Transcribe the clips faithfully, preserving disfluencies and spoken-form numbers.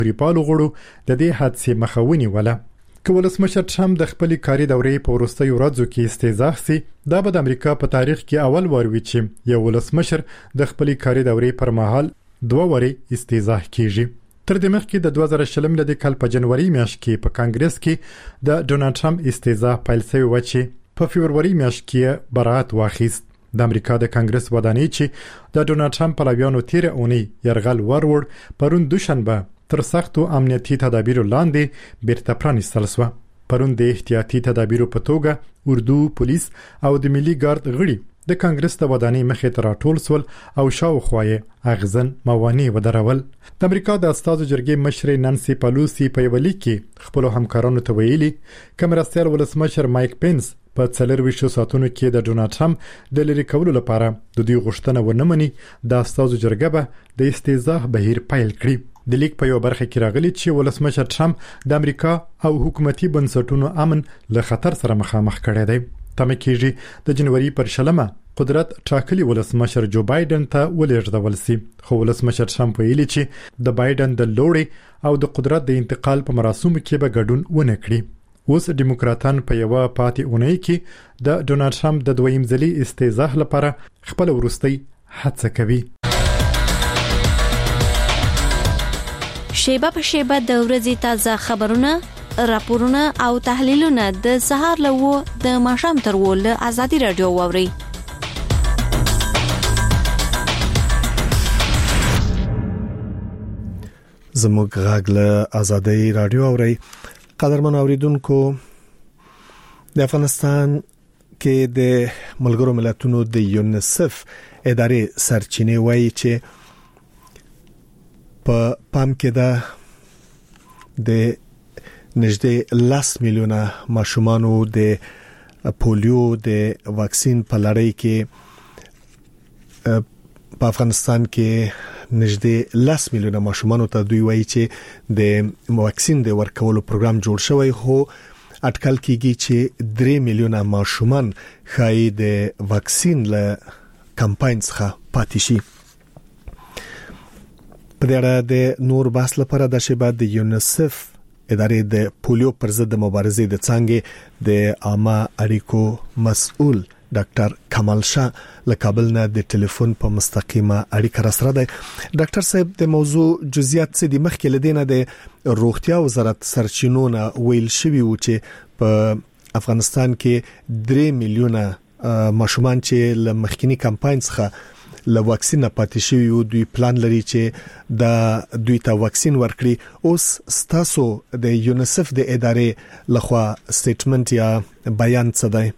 ریپالو غړو د دې حادثې مخه ونیوله. که ولسمشر ټرمپ د خپل کاري دورې په وروستیو ورځو کې استیضاح سي، دا به د امریکا په تاریخ کې اول وار وي چې یو ولسمشر د خپل کاري دورې پر مهال دوه وارې استیضاح کیږي. تر دې مخکې د دوه زره شلم د کال په جنوري میاشت کې په کانګرس کې د ډونالد ټرمپ استیضاح پیل شوی و چې په فبروري میاشت کې براءت واخیست. د امریکا د کانګرس ودانۍ چې د ډونالد ټرمپ پلویانو تیر اونۍ يرغل وروړ پرون دوشنبه تر سختو امنیتي تدابیرو لاندې بیرته پرانیستل شو. پرون د احتیاطي تدابیرو په توګه اردو، پولیس او د ملي ګارد غړي د کانګرس د ودانۍ مخې ته راټول سول او شاوخوا یې اغزن موانع ودرول. د امریکا د استازو جرګې مشر نانسي پالوسی په یو لیک کې خپل همکارانو ته ویلي چې مرستیال ولسمشر مایک پینس په څلورویشتو ساعتونو کې د ډونالد ټرمپ د لری کولو لپاره د دوی غوښتنه ونه مني، د استازو جرګه به د استیضاح بهیر پیل کړي. د لیک په یو برخه کې راغلي چې ولسمشر ټرمپ د امریکا او حکومتي بنسټونو امن له خطر سره مخامخ کړی دی. تمه کېږي د جنوري پر شلمه قدرت ټاکلي ولسمشر جو بایدن ته ولېږدول سي، خو ولسمشر ټرمپ ویلي چې د بایدن د لوړې او د قدرت د انتقال په مراسمو کې به ګډون ونه کړي. اوس دیموکراتان په یو پاتې اونۍ کې د ډونالد ټرمپ د دویم ځلي استیضاح لپاره خپل ورستۍ هڅه کوي. شیبه په شیبه د ورځې تازه خبرونه، راپورونه او تحلیلونه د سهار له و د ماښام تر و له ازادي رادیو واوري. زموږ غږ له ازادي رادیو اوري. قدرمن اوریدونکو، د افغانستان کې د ملګرو ملتونو د یونیسف ادارې سرچینې وایي چې په پام کې ده د نږدې لس میلیونه ماشومانو د پولیو د واکسین په لړۍ کې په افغانستان کې نږدې لس میلیونه ماشومانو ته دوی وایي چې د واکسین د ورکولو پروګرام جوړ شوی، خو اټکل کیږي چې درې میلیونه ماشومان خای د واکسین له کمپاین څخه پاتې شي. په دې اړه د نور بحث لپاره د شیبه د یونیسف ادارې د پولیو پر ضد مبارزې د څنګه د عامه اړیکو مسؤل ډاکټر کمال شاه له کابل نه د ټلیفون په مستقیمه اړیکه را سره دی. ډاکټر صاحب، د موضوع جزئیات څه دي؟ مخکې لدینه د روغتیا وزارت سرچینو نه ویل شوی و چې په افغانستان کې درې میلیونه ماشومان چې له مخکینی کمپاین څخه له واکسین پاتې شوی او دوی پلان لري چې د دوی ته واکسین ورکړي. اوس ستاسو د یونیسف د ادارې لخوا سټیټمنټ یا بیان څه دی؟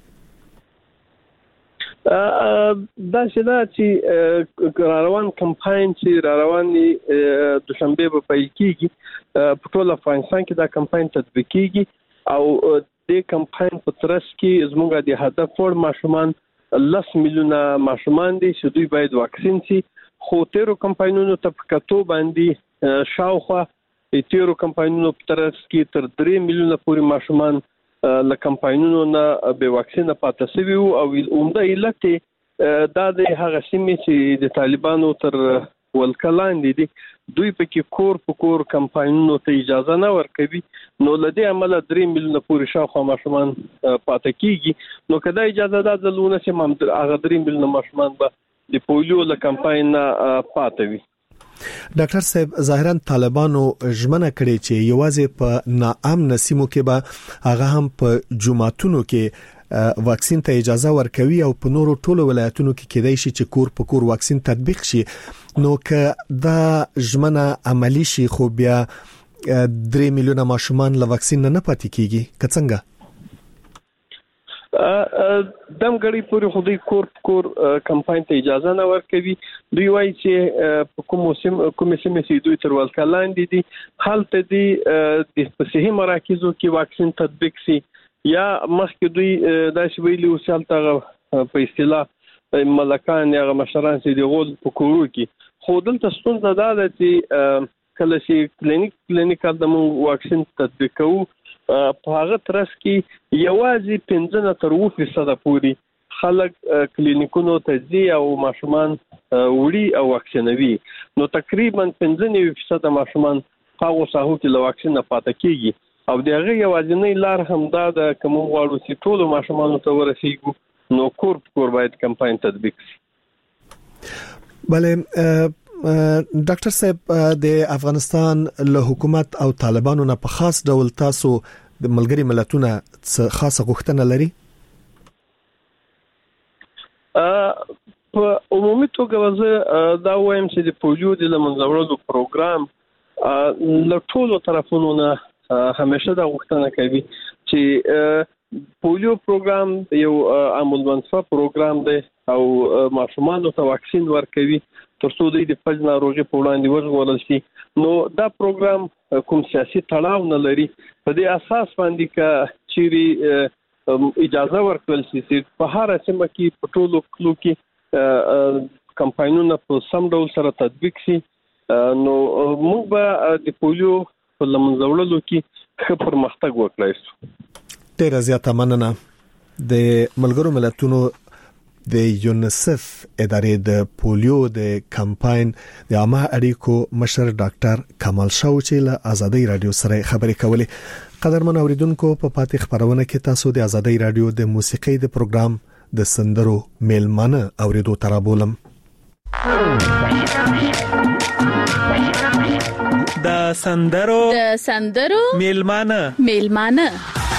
دا چې دا چې روان کمپاین چې روان دی دوشنبه په پیل کېږي په ټول افغانستان کې دا کمپاین تطبیق کېږي او د کمپاین په ترڅ کې زموږ د هدف ور ماشومان لس میلیونه ماشومان دي چې دوی باید واکسین شي. خو تیرو کمپاینونو ته په کتو باندې شاوخوا تیرو کمپاینونو په ترڅ کې تر درې میلیونه پورې ماشومان له کمپاینونو نه به واکسین پاتې شوي او عمده علت دا د هغه سیمې چې د طالبانو تر ولکه لاندې دي، دوی پکې کور په کور کمپاینونو ته اجازه نه ورکوي، نو لدې عمله درې میلیونه پورې شاوخوا ماشومان پاتې کیږي. نو کدا اجازه ده ځلونه چې هغه درې میلیونه ماشومان به د پولیو له کمپاین نه پاتې وي. ډاکټر صاحب، ظاهرا طالبانو ژمنه کړې چې یوازې په ناامن سیمو کې به هغه هم په جمعتونو کې واکسین ته اجازه ورکوي او په نورو ټولو ولایتونو کې کېدای شي چې کور په کور واکسین تطبیق شي. نو که دا ژمنه عملی شي خو بیا درې میلیونه ماشومان له واکسین نه پاتې کیږي، که څنګه؟ دمګړی پورې خو دوی کور کور کمپاین ته اجازه نه ورکوي. دوی وایي چې په کوم موسم کوم سیمه چې دوی تر ولکه لاندې دي هلته دي د صحي مراکزو کې واکسین تطبیق شي، یا مخکې دوی داسې ویلي اوس هلته په اصطلاح ملکان یا مشران چې د غول په کورو کې. خو دلته ستونزه دا ده چې کله چې کلینیک کلینیکال د موږ واکسین تطبیق کوو په هغه ترڅ کې یوازې پنځه نه تر اووه فیصده پورې خلک کلینیکونو ته ځي او ماشومان وړي او واکسینوي. نو تقریبا پنځه نوي فیصده ماشومان هغه ساحو کې له واکسین نه پاتې کیږي او دغه یوازینی لار هم دا د کوم غواړو چې ټول ماشومان ته ورسیږي نو کور کور باید کمپاین تطبیق شي. بله ډاکټر صاحب د افغانستان له حکومت او طالبانو نه په خاص ډول تاسو د ملګری ملتونو خاصه غوښتنه لري؟ په عمومي توګه زه دا وایم چې د پولیو د لمنځوړلو پروګرام له ټولو طرفونو نه همیشه دا غوښتنه کوي چې پولیو پروګرام یو عاملمنصفه پروګرام دی او ماشومانو ته واکسین ورکوي ترڅو د فلج ناروغي په وړاندې وژغورل شي. نو دا پروګرام کوم سیاسي تړاو نه لري. په دې اساس باندې ک چيري اجازه ورکول شي چې په هر سیمه کې په ټولو کلو کې کمپاینونه په سم ډول سره تطبیق شي نو موږ به د پولیو په لمنځوړلو کې ښه پرمختګ وکړای شو. ډیره زیاته مننه. د ملګرو ملتونو د یونیسف ادارې د پولیو د کمپاین د عامه اړیکو مشر ډاکټر کمال شاه چې له ازادي رادیو سره خبرې کولې. قدرمن اوریدونکو په پاتې خبرونه کې تاسو د ازادي رادیو د موسیقي د پروګرام د سندرو میلمانه اوریدو ترابولم. د سندرو د سندرو میلمانه میلمانه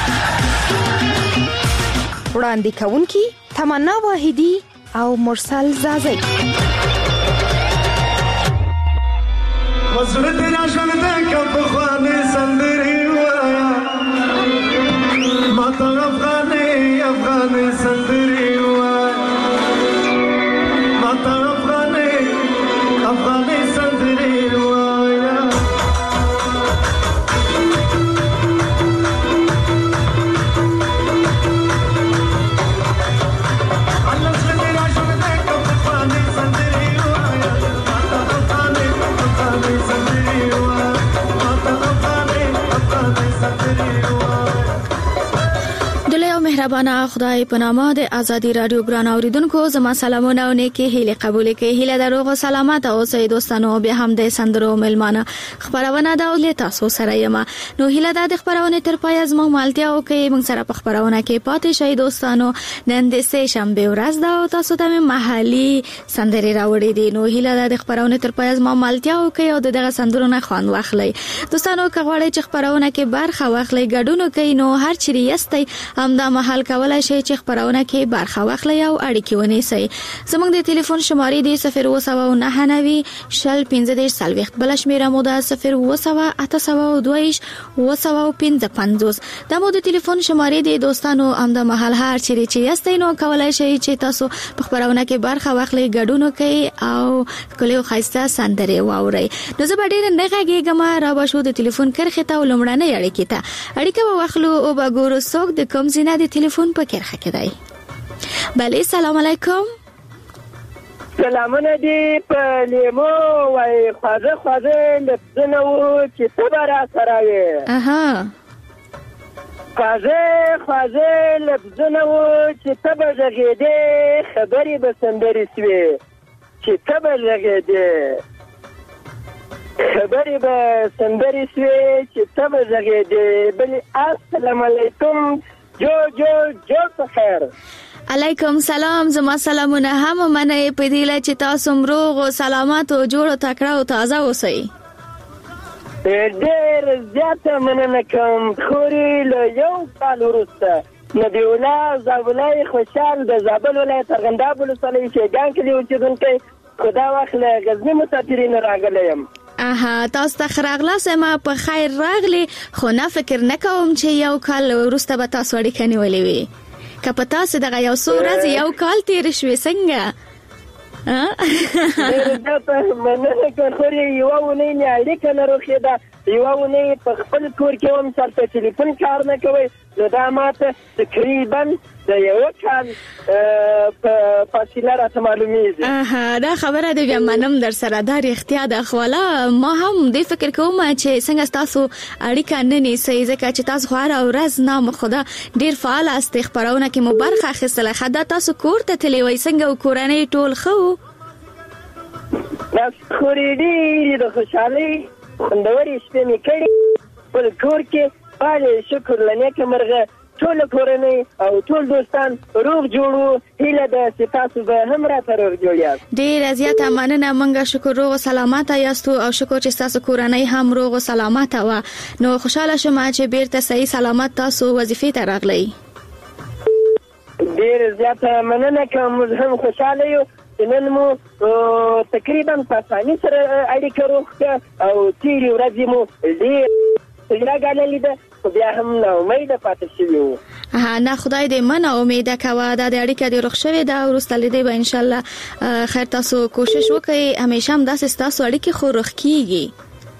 وړاندې کوونکی تمنا واحدی او مرسل زازی. وزړه دې راځل د کپ خوانې سندري وایا ماته افغانې افغانې سندري وایا ماته افغانې افغانې سندري وایا مهربانه خدای په نامه د ازادي رادیو ګران اوریدونکو زما سلامونه او نیکی هیله قبول کړئ. هیله دروغ او سلامت اوسئ دوستانو. بیا هم د سندرو ملمانه خبرونه دا ولې تاسو سره یم. نو هیله دا د خبرونه تر پای از موږ مالتیا او کې موږ سره په خبرونه کې پاتې شئ دوستانو. نن د سه شنبه ورځ دا او تاسو ته محلي سندري راوړې دي. نو هیله دا د خبرونه تر پای از موږ مالتیا او کې او دغه سندرونه خوان واخلئ دوستانو. کغواړئ چې خبرونه کې برخه واخلئ ګډون کوي نو هر چیرې یاستئ هم دا حل کولای شي چې خبرونه کې برخه واخلئ او اړیکې ونیسئ. زموږ د ټلیفون شمارې دی صفر و سبا و نه نوي شل پنځه دېرش څلوېښت بل شمیره مو ده صفر و سبا اته سبا و دوه و سبا و پنځه پنځوس. دا مو د ټلیفون شمارې دی دوستانو. هم د محل هر چیرې چې یاستئ نو کولای شئ چې تاسو په خبرونه کې برخه واخلئ ګډون کوي او کله خاصه سندري واورئ. نو زه به ډیر نه غږیږم را به شو د ټلیفون کرخه ته ولمړنه اړیکې ته اړیکه واخلو او به ګورو څوک د کوم زینه د ټلیفون په کرخه کې دی. بله سلام علیکم. سلامونه دی په لیمو وای خواږه خواږه لفظونه و چې ته به را سره وې. اها خواږه خواږه لفظونه و چې ته به غږېدې خبرې به سندرې سوې چې ته به غږېدې خبرې به سندرې سوې چې ته به غږېدې. بلې السلام علیکم جو جو جو په خیر. علیکم سلام. زما سلامونه هم منه په دې ل چې تاسو مروغ او سلامت او جوړ او تکړه او تازه اوسئ. ډېر زیاته مننه کوم. خوري له یو کال وروسته نبی الله زابلای خوشحال د زابل ولایت ارغنداب ولسوالۍ شیګان کلي اوسېدونکی خدا واخله غزنی مسافرین راغلی یم. اها تاسو ته خراغلا سما په خیر راغلی خو نه فکر نکوم چې یو کال وروسته به تاسو اړیکه نیولې وي. که په تاسو دغه یو څو ورځې یو کال تیر شوي څنګه؟ ډېر زیاته مننه کوم. خو یوه اونۍ مې اړیکه نه روښېده. یوه اونۍ په خپل کور کې وم سر په ټلیفون کار نه کوئ نو دا ماته تقریبا د یوه کال په فاصله راته معلومېږي. اها دا خبره دی بیا منم در سره دا رښتیا ده. خو والا ما هم دې فکر کوم چې څنګه ستاسو اړیکه نه نیسئ ځکه چې تاسو خو هره ورځ نه خدا ډېر فعال استئ خپرونه کې مو برخه اخیستله. ښه دا تاسو کور ته تللی وئ څنګه و کورنۍ ټول ښه و؟ بس خورې ډېرې د خوشحالۍ خوندورې شپې مې کړې خپل کور کې. بله شکر له نیکه مرغه ټول کورنۍ او ټول دوستان روغ جوړو. هیله ده چې تاسو به هم راته روغ جوړ یاست. ډېره زیاته مننه. منګه شکر روغ او سلامته یاستو او شکر چې تاسو کورنۍ هم روغ او سلامته و. نو خوشاله شوم چې بیرته صحیح سلامت تاسو وظیفې ته راغلی. ډېره زیاته مننه کوم. موږ هم خوشاله یو چې نن مو تقریبا په اسانۍ سره اړیکه روغ کړه او تېرې ورځې مو ډېر راګاللې ده خو بیا هم نا امیده پاتې شوي وو. نه خدای دې منه امیده کوه. دا د اړیکه دې روغ شوې ده او وروسته له دې به انشاءالله خیر تاسو کوشش وکړئ همیشه هم داسې ستاسو اړیکې خو روغ کېږي.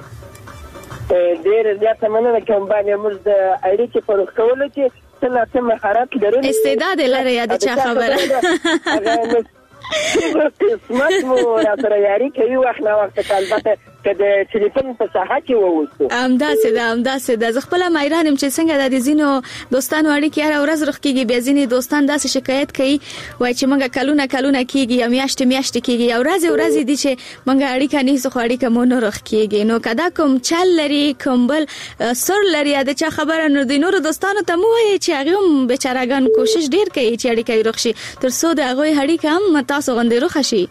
ډېره زیاته مننه کوم. باندې موږ د اړیکې په روغ کولو کې څه نه څه مهارت لرو. استعداد یې لرئ د چا خبره قسمت مو را سره یاري کوي وخت نه وخت. البته که د ټلیفون په ساحه کې ووسو همداسې ده همداسې ده. زه خپله میران یم چې څنګه د ځینو دوستانو اړیکې هره ورځ روغ کېږي. بیا ځینې دوستان داسې شکایت کوي وایي چې موږ کلونه کلونه کېږي یا میاشتې میاشتې کېږي یا ورځې ورځې دي چې موږ اړیکه نیسو خو اړیکه مو نه روغ کېږي. نو که دا کوم چل لري کوم بل سر لري یا د چا خبره نو د نورو دوستانو ته مو وایي چې هغوی هم بېچارهګان کوشش ډېر کوي چې اړیکه یې روغ شي تر څو د هغوی اړیکه هم تاسو غوندې روغه شي.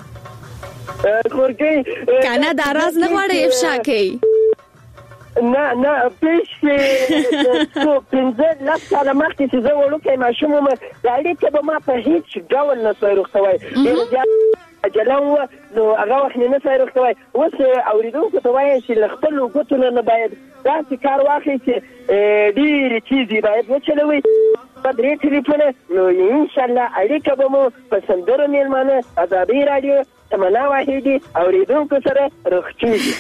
کنه دا راز نه غواړي افشا کوي. نه نه پیش څو پنځه لس کاله مخکې چې زه وړوکی ماشوم وم د اړیکه به ما په هیڅ ډول نه سوی روغ شوی. ډېر زیات عجله وه نو هغه وخت مې نه سوی روغ شوی. اوس اورېدونکو ته وایم چې له خپلو ګوتو نه نه باید داسې کار واخلئ چې ډېرې چیزې باید وچلوئ. په درې ټلیفونه نو انشاءالله اړیکه به مو په سندرو مېلمانه ازادۍ راډیو تمنا واحدي اورېدونکو سره روغ کېږي.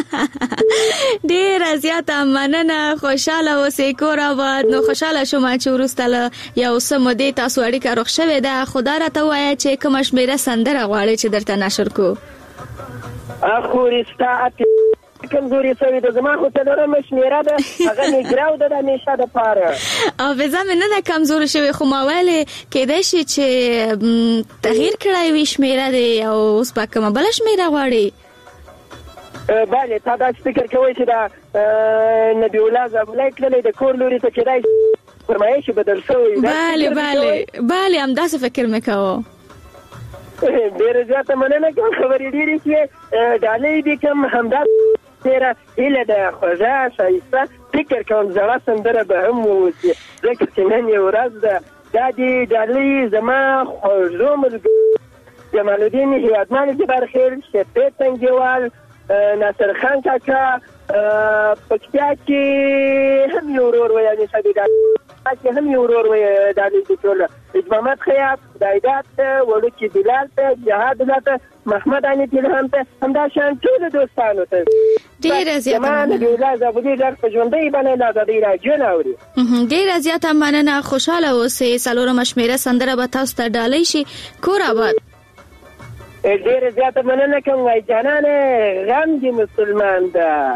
ډېره زیاته مننه. خوشحاله اوسئ کور آباد. نو خوشحاله شوم چې وروسته له یو څه مودې تاسو اړیکه روغ شوې ده. خو دا راته ووایه چې کومه شمېره سندره غواړئ چې درته نشر کړو. خورې ستا کمزوري شوې ده. زما خو څلورمه شمېره ده هغه مې ګراو ده د همیشه دپاره. حافظه مې نه ده کمزوري شوې خو ما ویلې کیدای شي چې تغییر کړی وي شمېره دې او اوس به کومه بله شمېره غواړې. بله تا داسې فکر کوئ چې دا نبي الله زابلی تللی د کور لوري ته کیدای فرمایش بدل شوی. بله بله بله همداسې فکر مې کوه. ډېره زیاته مننه کوم. خبرې ډېرې شوې ډالۍ دې کوم همداسې تېره هیله ده خوږه ښایسته. فکر کوم زړه سندره به هم واوسي ځکه چې نن یې ورځ ده. دا دې ډالۍ زما خوږو ملګرو جمال الدین هیوادمل جبارخیل شفیع تنګیوال ناصر خان کاکا پکتیا کې هم یو ورور وی یعنې صدیقه کې هم یو ورور وی ډالۍ دې ټوله محمد خیاط دایدات ته وړوکي بلال ته جهاد الله ته محمد حنیف الهام ته همدا شان ټولو دوستانو ته ډېره زیاته مننه. نبي الله زابلي غږ په ژوندۍ باندې د ازادۍ راډیو نه اوري. ډېره زیاته مننه. خوشحاله اوسئ. څلورمه شمېره سندره به تاسو ته ډالۍ شي. کور آباد. ډېره زیاته مننه کوم. وایي جانانه غم دې مسلمان ده.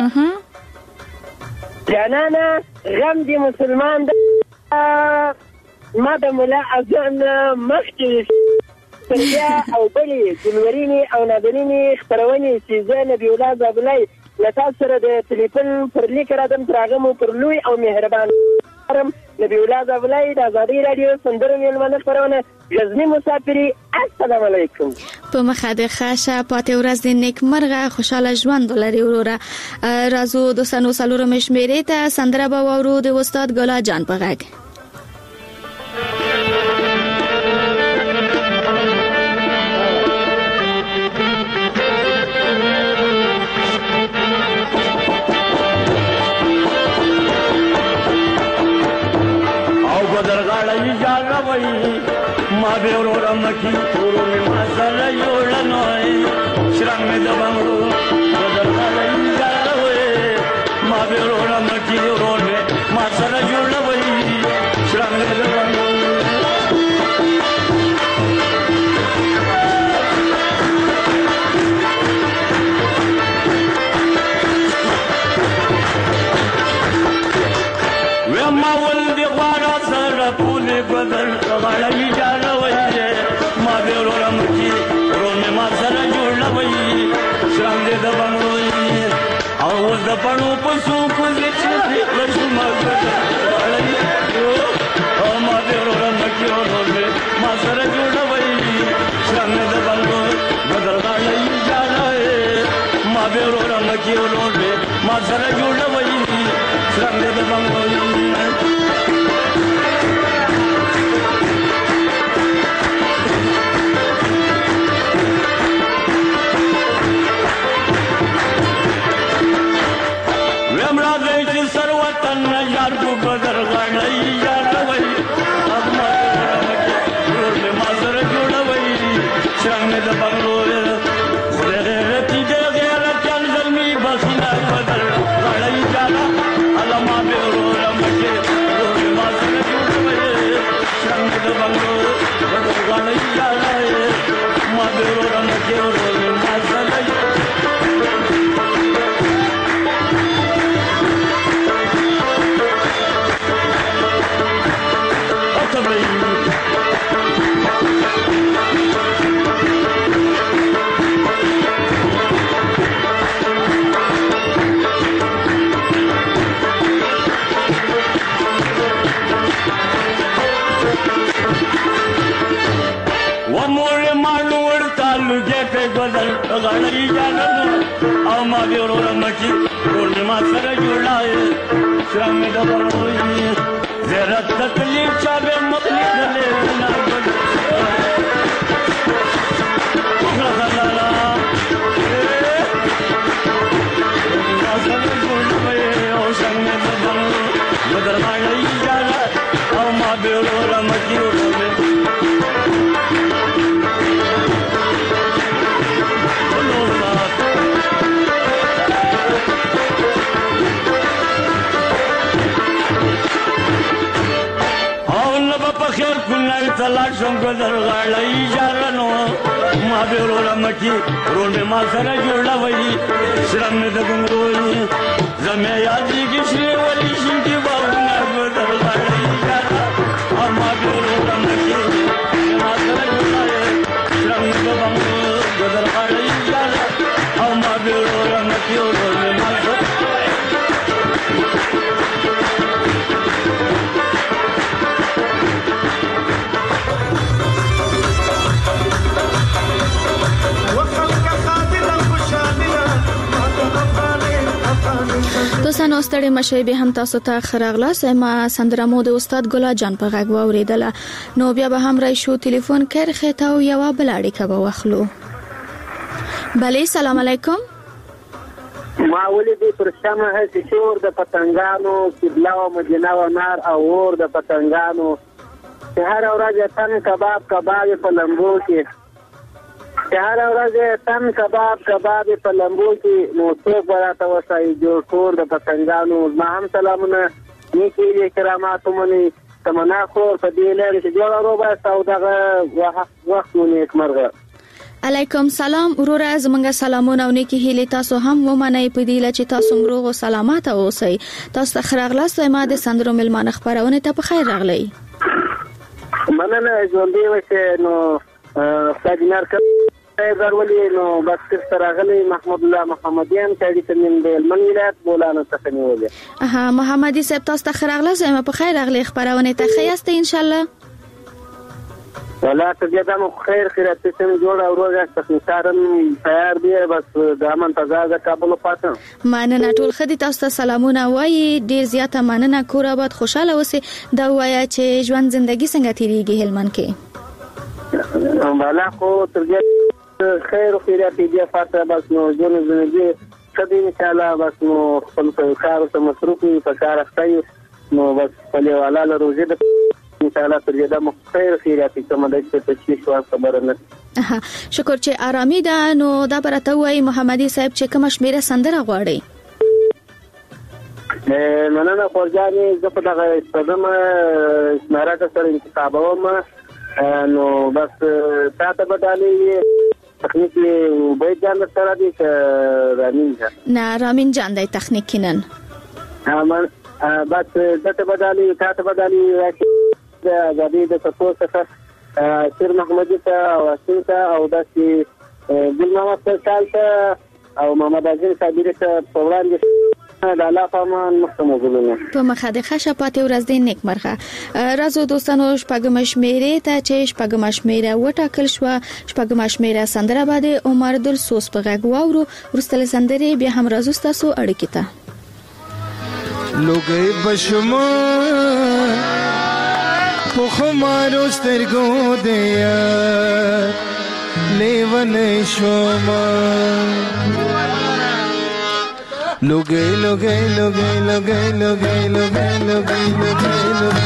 جانانه غم دې مسلمان ده. ما د ملا اذان مخکې تربیه او بلې ګلورینې او نادرینې خپرونې چې زه نبي الله زابلی له تاسو سره د ټلیفون پر لیک راځم تر هغه مو پر لوی او مهربان نبي الله زابلی د ازادۍ راډیو سندرو مېلمانه خپرونه غزني مسافري. السلام علیکم. په مخه د ښه پاتې ورځ دې نیکمرغه خوشحاله ژوند ولري وروره. راځو دوستانو څلورمې شمېرې ته سندره به واورو د استاد ګلا جان په غږ. ما به ورور مکی ورور ما سره یوړنوي شرنګ مې د بنگلو بدل غلې جاړوي. ما به ورور مکی ورور ما سره یوړنوي شرنګ مې د بنگلو. وما ولد غوړا سره پولې بدل غلې جاړوي. ما به ورور مکی ورور ما سره جوړوي شرنګ دې د بنگلو او پړو پسو پوزې چې لښم غړې او ما دې ورو مکیو نو ما سره جوړوي څنګه د بنګو بدل غړې جاله ما دې ورو مکیو نو ما سره جوړوي څنګه د بنګو غړې جانو او ما دې ورو مکی ټول ما سره جوړای شرم د بروي زرت تکلیف چا به مخلص دلې نه لا لا ما سره جوړای او شرم د بروي بدر غړې جانو او ما دې ورو مکی تلاش څنګه درغړای جارنو ما به ورو مکی رونه ما سره جوړوي شرم د ګنګوي زمه یادې کې شری ولي شي دی باونه درغړای جارا ما به ورو مکی ما سره جوړوي شرم د ګنګوي درغړای جارا ما به ورو مکی رونه ما دوستانو ستړي مشه به هم تاسو ته خراغلاس ما سندرمو د استاد ګلا جان په غږ واوریدله نو بیا به هم رای شو ټلیفون کرخه تا او یو بلاړی کبه واخلو بله سلام علیکم ما ولې پر شمه هڅه شور د پتنګانو قبله او مدینه او نار او ور د پتنګانو هر ورځ تن کباب کباب په لمبو کې هر ورځ تن کباب کباب په لمبو کې نو څوک ورته وسای جوړ کور د پتنګانو ما هم سلامونه نیکی کرامات مونږ تمنا خو په دې لري چې جوړ روبه سوداغه وخت نیک مرغه علیکم سلام وروره زمونږ سلامونه او نیکی هیله تاسو هم ومنئ په دې لچ تاسو مروغ او سلامات اوسئ تاسو خراغلاس ما د سندرو ملمانه خبرونه ته په خیر راغلی مننه ژوندې وشه نو ساجنار ضروري نو بس سره محمود الله محمدیان چې د من من ولایت بولانو څخه نیولې اها محمدي صاحب تاسو ته خراغله زما په خیر راغلی خبرونه ته خیاسته ان شاء الله ولا ته مو خیر خیرات سم جوړ او روزه تخنیکارم تیار دی بس د منتظر د کابل پاتم ماننه ټول خدي تاسو ته سلامونه وایي ډیر زیاته ماننه کور آباد خوشاله اوسئ دا وایي چې ژوند ژوندۍ څنګه تیریږي هلمند کې بالا خو ترګه خیر خیرات دی فاطمه بس نو جون زندگی کدی ان شاء الله بس نو خپل کار ته مصروف وي په کار اخته نو بس په والا له روزه د ان شاء الله ترګه مو خیر خیرات کوم د تشویش او خبر نه شکر چې آرامي ده نو دا برته وای محمدي صاحب چې کوم شمیره سندره غواړي مننه خورجاني زه په دغه استدم شمیره سره انتخابوم نو بس تاسو به دالي تخنیکی وبای جان سره دي رامین جان نه رامین جان د تخنیکی نن امر بس دته بدالي تاسو بدالي د غدي د تاسو څخه شیر محمدي ته او حسین ته او داسې ګل محمد سال ته او محمد اجل صابری ته په وړاندې د الله پامان مستمغلونه په مخادخه شپاته ورځ د نیک مرغه راځو دوستانو شپږم شمیره ته چې شپږم شمیره وټاکل شو شپږم شمیره سندره باندې عمر دل سوس په غږ واورو ورستل سندره بیا هم راځو تاسو اړیکې ته لوګي بشما په خمارو سترګو دیا لیون شوما لوګي لوګي لوګي لوګي لوګي لوګي لوګي لوګي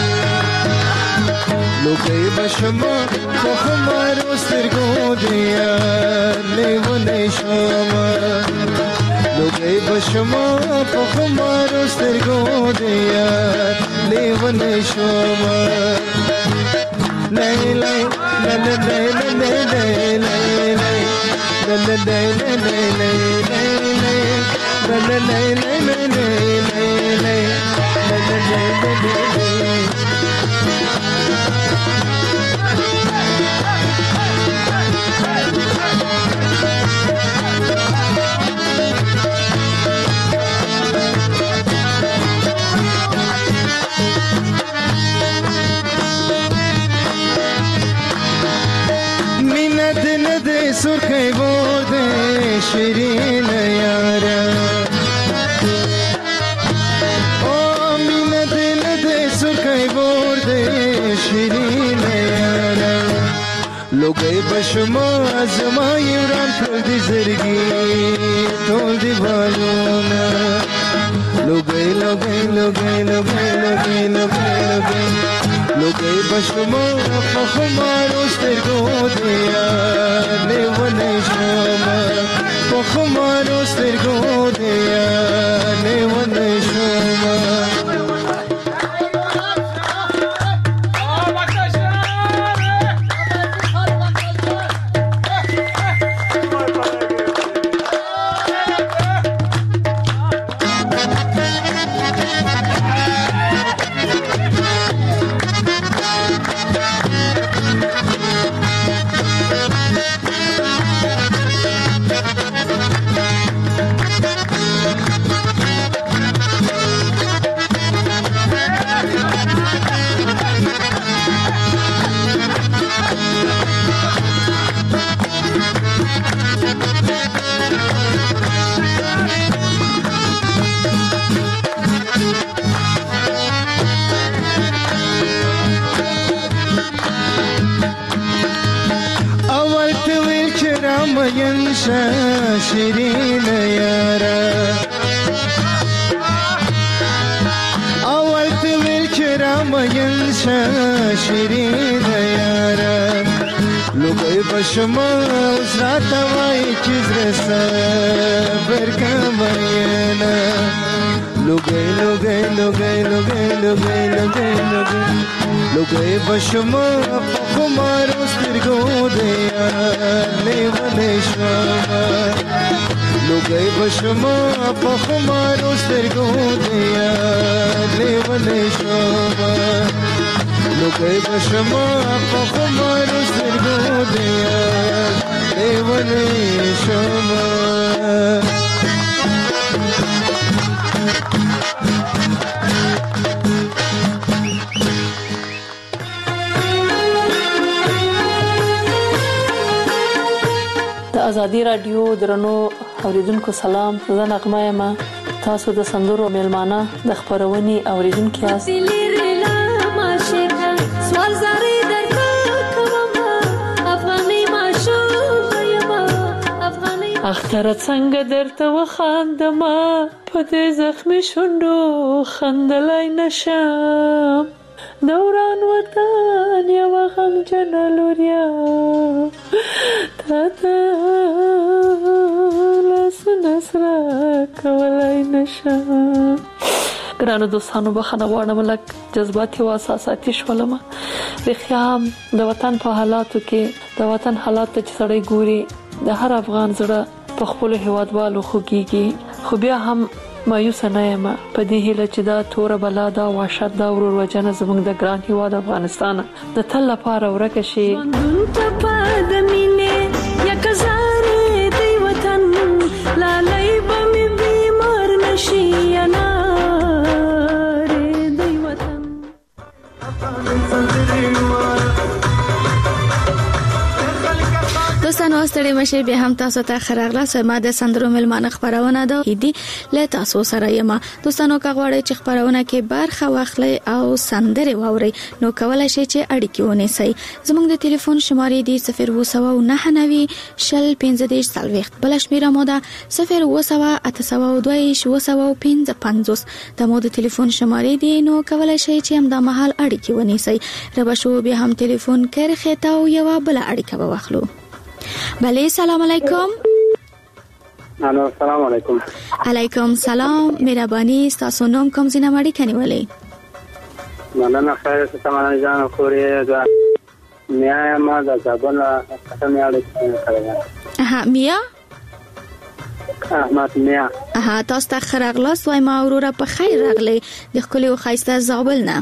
لوګي بشما په خمارو سترګو دیا لیون شوما لوګي بشما په خمارو سترګو دیا لیون شوما لای لای لای لای لای لای لای لای لای لای سرخی بود شیرین یارا او مین دل ده سرخی بود شیرین یارا لوگی بشما از ما یوران تول دی زرگی تول دی بالونا لوگی لوگی لوگی لوگی لوگی لوگی لوگی لوگی بشما پخمارو سترگو دیا لیون شما پخمارو سترگو دیا لیون شما شیرین یارا اول تویل کرام ینشا شیرین یارا لوگی بشما ازرات وای چیز رسا برکماینا لوگی لوگی لوگی لوگی لوگی لوگی لوگی لوگی بشما پخمارو سترگو دیا لیون شما لوگی بشما پخمارو سترگو دیا لیون شما لوگی بشما پخمارو سترگو دیا لیون شما آزادی رادیو درنو اوریدونکو سلام زه نغمه یم تاسو د سندرو میلمانه د خبرونې اوریدونکو یاست سوال زری درته کوم افغاني ماشوم یم افغاني اختر څنګه درته وخاندم په دې زخمي شونډو خندلای نشم دوران وطن یو غم جنلوریا تاته لاس نسرا کولای نشم ګرانو دوستانو بخښنه غواړم لکه جذباتي او احساساتي شولم بخیام د وطن په حالاتو کې د وطن حالات ته سړی ګوري د هر افغان زړه په خپل هیوادوالو خوږيږي خو بیا هم مایوس نه یم په دې هیله چې دا تور بلا دا وحشت دا ورور وجنه زموږ د ګران هیواد افغانستان د تل لپاره ورکه شي ته پد مینه یک زاره دی وطن لا لای به می بیمار نشي ستړي مشه به هم تاسو ته خراغله سم د سندرو ملمانه خبرونه ده هدي له تاسو سره یم دوستانو کا غواړي چې خبرونه کې برخه واخلي او سندره واوري نو کولای شي چې اړیکې ونیسي زموږ د ټلیفون شمارې دي صفر اووه سوه نهه نوي شل پنځه دېرش څلوېښت بل شمیره مو ده صفر اووه سوه اته سوه دوه دېرش اووه سوه پنځه پنځوس د مو د ټلیفون شمارې دي نو کولای شي چې هم د محل اړیکې ونیسي رب شو به هم ټلیفون کرخه تا او یو بل اړیکه واخلو بله سلام علیکم الو السلام علیکم علیکم سلام مهرباني تاسو نوم کوم ځای نه مړی کني ولې مننه خیر څه تمام جان خوري دا میا ما دا ځبل څه میا اړیکه ها میا احمد میا ها تاسو ته خراغلاس وای ما وروره په خیر راغلی د خپل او خایسته زابل نه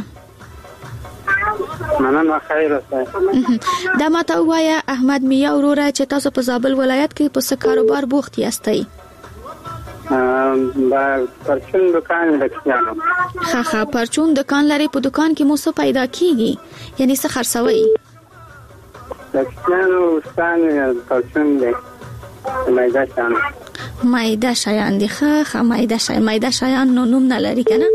مننه خیر اوسه دا ماته وایا احمد میا وروره چې تاسو په زابل ولایت کې په څه کاروبار بوخت یاستئ ام با پرچون دکان لکسیانو ها ها پرچون دکان لري په دکان کې مو څه پیدا کیږي یعنی څه خرڅوي لکسیانو ستان پرچون دی مایده شان مایده شایان دی ښه ښه مایده شای مایده شایان نو نوم نه لري کنه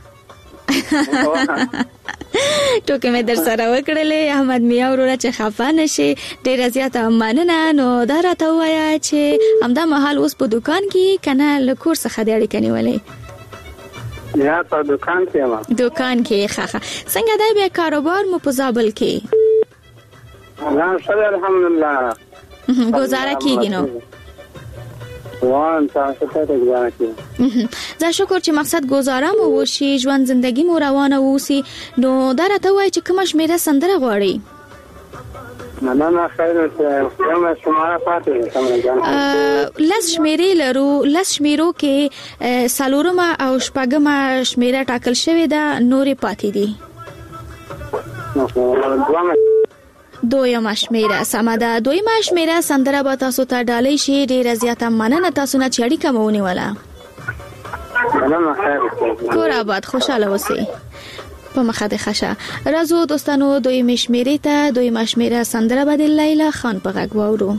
ټوکې مې در سره وکړلې احمد میا وروره چې خفه نشي ډېر زیاته مننه نو دا راته وایا چې همدا مهال اوس په دکان کې کنه له کور څخه د اړیکې نیولې یا په دکان کې ما دکان کې ښه ښه څنګه دی بیا کاروبار مو په زابل کې الحمدلله الحمدلله گزاره کیږي نو وان تاسو ته گزاره کیږي زه شکر چې مقصد گزاره مو وشي ژوند زندگی مو روانه ووسی نو دا راته وای چې کوم شمیره سندره غواړي مننه خیر اوسه کومه شماره پاتې کومه جان لس شمیرې لرو لس شمیرو کې سالورمه او شپږمه شمیره ټاکل شوې ده نورې پاتې دي دویمه شمیره سماده دویمه شمیره سندره به تاسو ته ډالۍ شي ډیره زیاته مننه تاسو نه چې اړیکه مو ونیوله مننه خیر کور آباد خوشاله اوسئ په مخه د خشه راځو دوستانو دویمه شمیره ته دویمه شمیره سندره به د لیلا خان په غږ واورو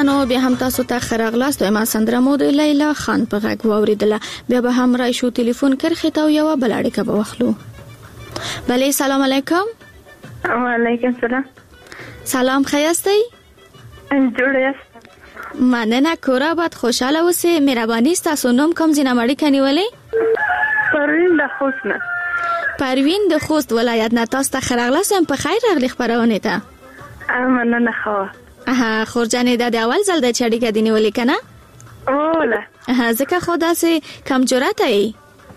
دوستانو بیا هم تاسو ته خراغلاست ما سندره مود لیلا خان په غږ واوریدله. بیا به هم رای شو ټلیفون کرخه ته یو بل اړیکه به واخلو. بله سلام علیکم. وعلیکم سلام. سلام خیاستی؟ جوړ یاست؟ مننه کور آباد خوشاله اوسئ. مهرباني تاسو نوم کوم ځای نه مړی کنيولې؟ پروین د خوست نه. پروین د خوست ولایت نه. تاسو ته خراغلاست په خیر راغلی خبرونه ته. مننه خو. اها خورجانې د اول ځل د چړې کې دی نیولې کنه؟ اوله. اها ځکه خدا سي کم جرأت ای.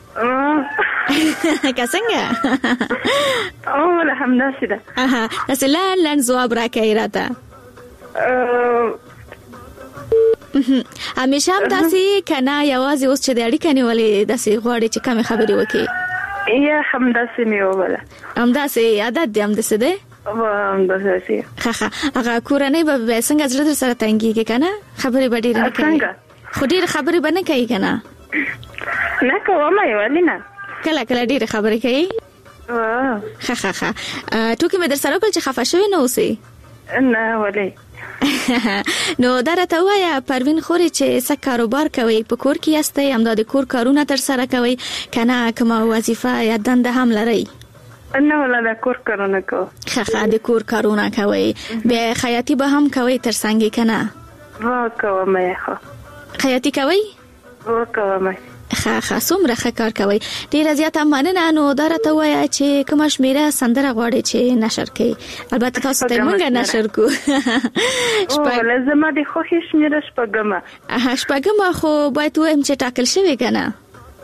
څنګه؟ اوله همداسې ده. اها اصلا لن جواب راکې راته. همیشه هم داسې کنه یوازې اوس چې د اړیکې نیولې داسې غواړي چې کوم خبرې وکړي؟ یا همداسې نیوله. همداسې عادت دی همداسې دی؟ همداسې. ښه ښه هغه کورنۍ به څنګه زړه در سره تنګېږي کنه؟ خبرې به ډېرې نه کوي. خو ډېرې خبرې به نه کوي کنه؟ نه کوم ولې نه. کله کله ډېرې خبرې کوي؟ ښه ښه ښه ټوکې مې در سره وکړل چې خفه شوې نه اوسې؟ نه ولې. نو دا راته وایه پروین خوري چې څه کاروبار کوي؟ په کور کې یاستئ؟ همدا د کور کارونه تر سره کوي کنه کومه وظیفه یا دنده هم لرئ؟ نه ولا د کور کارونه کوم. ښه ښه د کور کارونه کوي. بیا خیاطي به هم کوي تر څنګه کنه؟ وا کوم یې خو. خیاطي کوي؟ وا کوم. ښه ښه څومره ښه کار کوي. ډېره زیاته مننه. نو دا راته وایه چې کومه شمېره سندره غواړې چې نشر کړي؟ البته تاسو ته موږ نشر کوو. شپږ زما د خوښې شمېره شپږمه. شپږمه خو باید ووایم چې ټاکل شوې که نه؟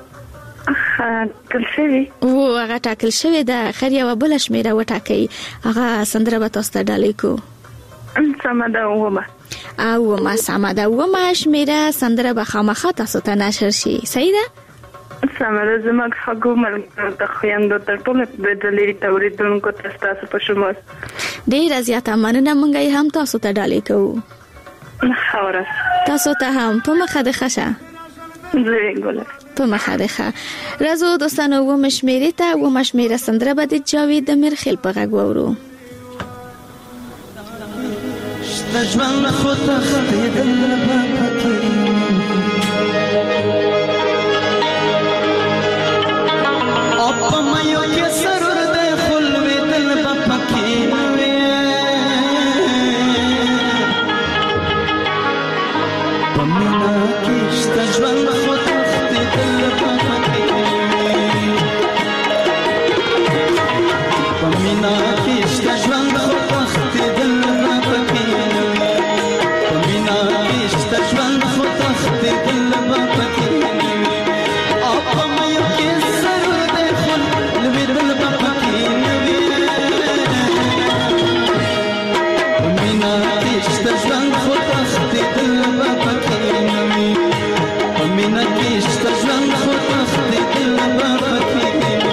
ټاکل شوې و هغه ټاکل شوې ده. خیر یوه بله شمېره وټاکئ. هغه سندره به تاسو ته ډالۍ کوو. سمه ده اومه. اومه سمه ده. اومه شمېره سندره به خامخا تاسو ته نشر شي. صحیح ده؟ سمه ده. زموږ خوږو ملګرو ته خویندو ته ټولو د لرې اورېدونکو ته ستاسو په شمول ډېره زیاته مننه. موږ یې هم تاسو ته ډالۍ کوو. ښه ورځ. تاسو ته هم په مخه دې ښه شه. زه ګله په مخه دې ښه. راځو دوستانو اومه شمېرې ته. اومه شمېره سندره به د جاوید امیرخیل په غږ واورو. د ژوند خو تښتېدل به پکې او په میو کې سرور دی خو لوېدل به پکې نه وي. په مینه کې شته ژوند خو تښتېدل به پکې په مینه کې شته ژوند خو تښتېدل به پکې ژوند خو تښتېدل به پکې او په میو کې سرور دی خو لوېدل به پکې نه وي. په مینه کې شته ژوند خو تښتېدل به پکې نه وي. په مینه کې شته ژوند خو تښتېدل به پکې نه وي.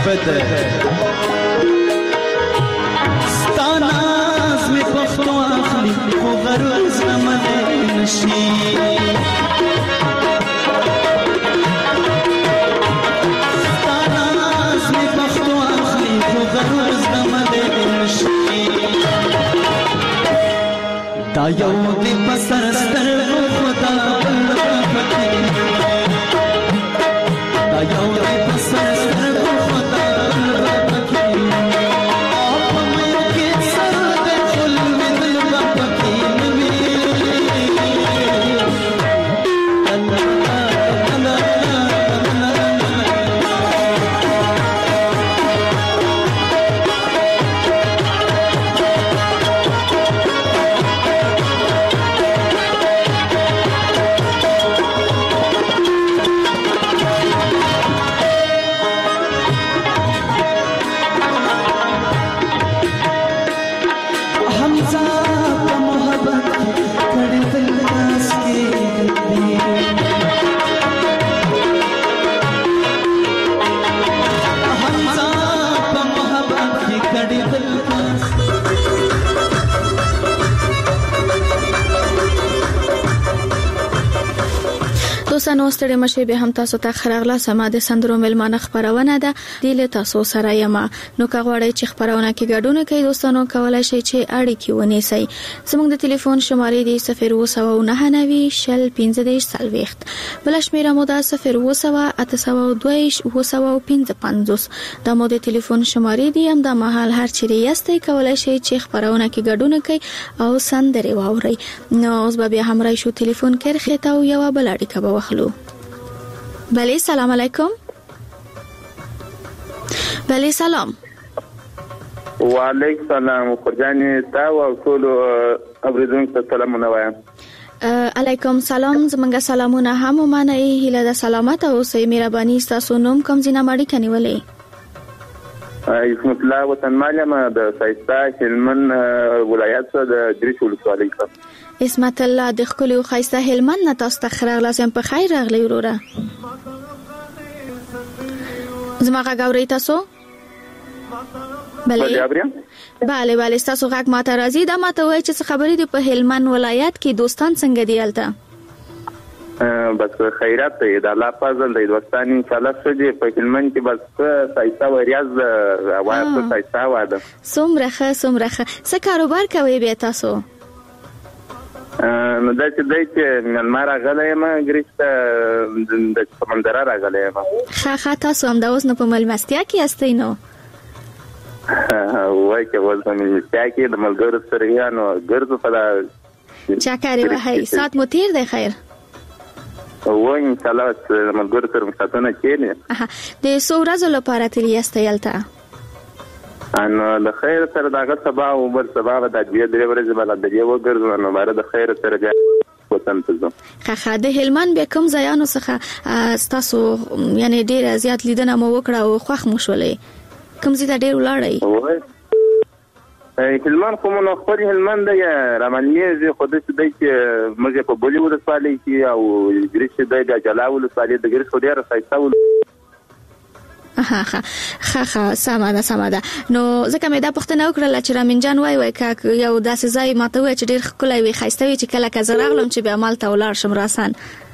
ستاناز می پختو خو غرض زغملی نشي ستا ناز مې پښتو اخلي خو غرض زغملی نشي دا یو دې په سر سترګو خدا بل پکې دا یو دې په سر سترګو خدا بل پکې او په مې کې سر دې خل مې دل پکې نوي دوستانو ستړي مشه به هم تاسو ته خراغله سما د سندرو ملمانه خبرونه ده د تاسو سره یم نو کغواړی چې خبرونه کې ګډون کوي دوستانو کولای شي چې اړیکې ونیسئ زموږ د ټلیفون شمارې دی صفر اووه سوه نهه نوي شل پنځه دېرش څلوېښت بل شمیره مو ده صفر اووه سوه اته سوه دوه دېرش اووه سوه پنځه پنځوس دا مو د ټلیفون شمارې دی هم د محل هر چیرې یاستئ کولای شي چې خبرونه کې ګډون کوي او سندري واوري نو اوس به بیا هم راشو ټلیفون کې خېته او یو بل اړیکه به واخلو بله سلام علیکم بله سلام وعلیکم سلام خورجانې تا او ټول اوریدونکو ته سلامونه وایم علیکم سلام زمونږ سلامونه هم ومنئ هیله د سلامت او سې مهرباني تاسو نوم کوم ځینه ماړي کنيولې اسم الله وطن مالم د سایستا هلمن ولایت څخه د دریش ولسوالۍ څخه اسمت الله د خپل او خایسته هلمن نه تاسو ته خراغ لازم په خیر راغلی وروره زماغه غوړی تاسو بله بله بله تاسو غږ ماته راځي دا ماته وایي چې خبرې دی په هلمن ولایت کې دوستان څنګه دی الته بس خیرات دی د الله فضل دی دوستان ان شاء الله سږي په هلمن کې بس سایستا وریاض وایي سایستا واده سمره ښه سمره ښه څه کاروبار کوي به تاسو نو دا چې دای چې ملمار راغلی ما ګریسته د سمندر راغلی ما ښه ښه تاسو هم د اوس نو په ملمستیا کې استئ نو وای چې ول په ملمستیا کې د ملګرو سره یا نو ګرځو په دا چاکاري وهي سات مو تیر دی خیر وای ان شاء الله ملګرو سره مستونه کېنه د سورازو لپاره تلی استیلته ان د خیر سره دغه سبا او بل سبا د دې درې ورځې بل د یو ګرځو نو بار د خیر سره بیا وطن ته ځم خخه د هلمن به کوم ځایانو څخه تاسو یعنی ډیر زیات لیدنه مو وکړه او خوښ مو شولې کوم ځای ډیر ولاړی هلمن کوم نو خپل هلمن د رامنیه خو د دې چې موږ په بولی ولسوالۍ کې او ګریش د جلاول ولسوالۍ د ګریش خو ډیر سایستا ها ها ها سماده سماده نو ځکه مې دا پښتنه وکړه چې رامنجان وای وای کا یو داسې ځای ماته وای چې ډیر خلای وي خاستوي چې کله کزراغلم چې به عمل ته ولار شم راسن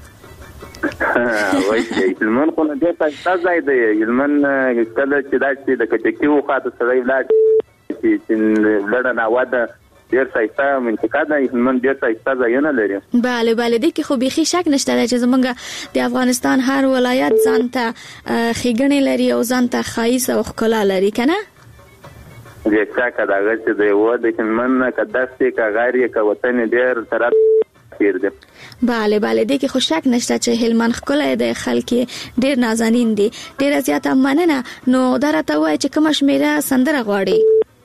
وای چې هلمن خو نه دې تاسو ځای دی هلمن کله چې دا چې د کچکی و خاطر سره ولاړ چې لړنه واده ډیر سایستا منطقه ده هلمند ډیر سایستا ځایونه لري bale bale د کې خو بيخي شک نشته چې زمونږ د افغانستان هر ولایت ځانته خېګنې لري او ځانته خایس او ښکلا لري کنه دې څنګه دا چې د و د هلمند کداستي کا غاری کا وطن ډیر طرف تیر دي bale bale د کې خو شک نشته چې هلمند ښکلا د خلک ډیر نازنین دي ډیر زیاته مننه نو درته وای چې کوم شمیره سندره غواړي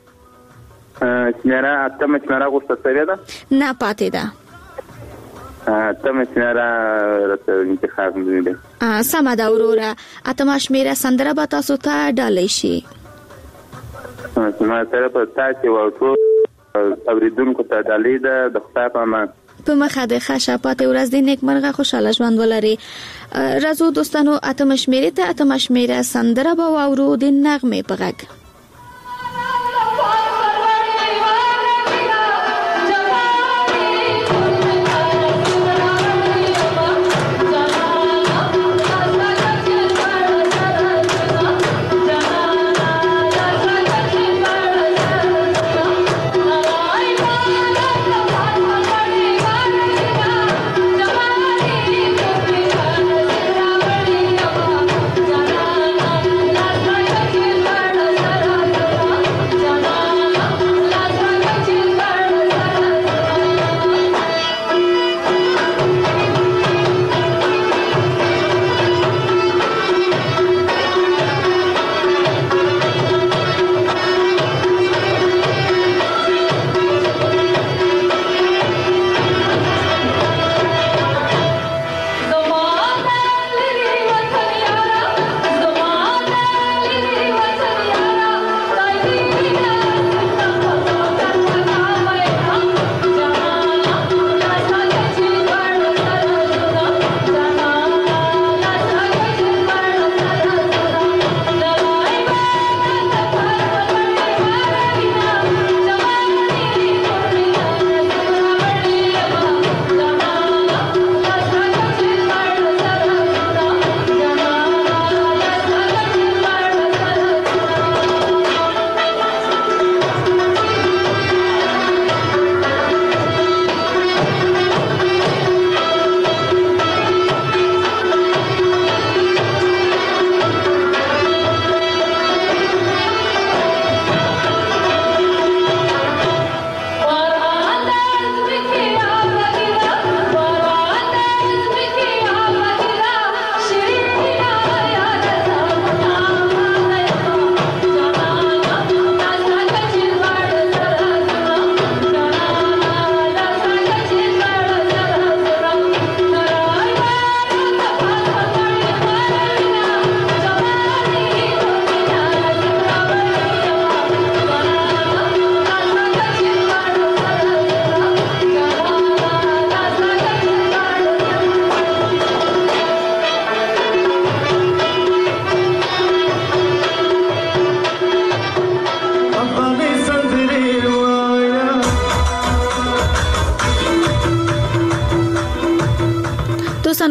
شمیره اتم شمیره غوښته سره ده نه پاتې ده اتم شمیره راته انتخاب دی ا سم ده وروره اتم شمیره سندره به تاسو ته ډالې شي ما سره په تاسو ورته اوریدونکو ته ډالې ده د خپل په په مخه د خشپات ورځ د نیک مرغه خوشاله ژوند ولري راځو دوستانو اتم شمیره ته اتم شمیره سندره به واورو د نغمه په غږ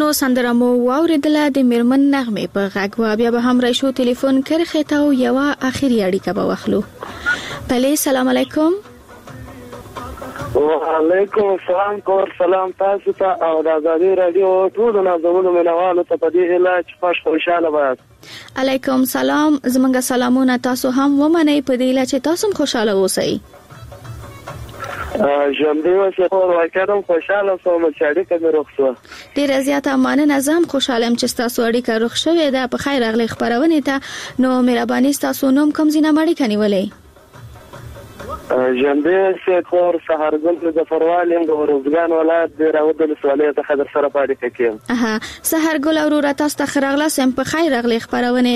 سندره مو واوریدله د میرمن نغمه په غږ وا بیا به هم راشو ټلیفون کرخه ته یو اخیری اړیکه به واخلو. بله سلام علیکم. وعلیکم السلام کور سلام تاسو ته او د آزادي رادیو ټول ناظرینو منوالو ته په دې هیله چې خوش خوشاله وایي. علیکم سلام زمونږ سلامونه تاسو هم ومنئ په دې هیله چې تاسو هم خوشاله اوسئ. ژوندۍ اوسئ او واکرم خوشاله سوم چې اړیکه مې روغ شوه. ډېره زیاته مننه زه هم خوشاله یم چې ستاسو اړیکه روغ شوې ده. په خیر راغلی خپرونې ته. نو مهرباني ستاسو نوم کوم ځای نه اړیکه نیولې؟ ژوندۍ اوسئ کور سهارګل ظفروال یم د ورځګان ولایت د راود ولسوالۍ څخه در سره په اړیکه کې یم. اها سهارګل وروره تاسو ته ښه راغلاست. په خیر راغلی خپرونې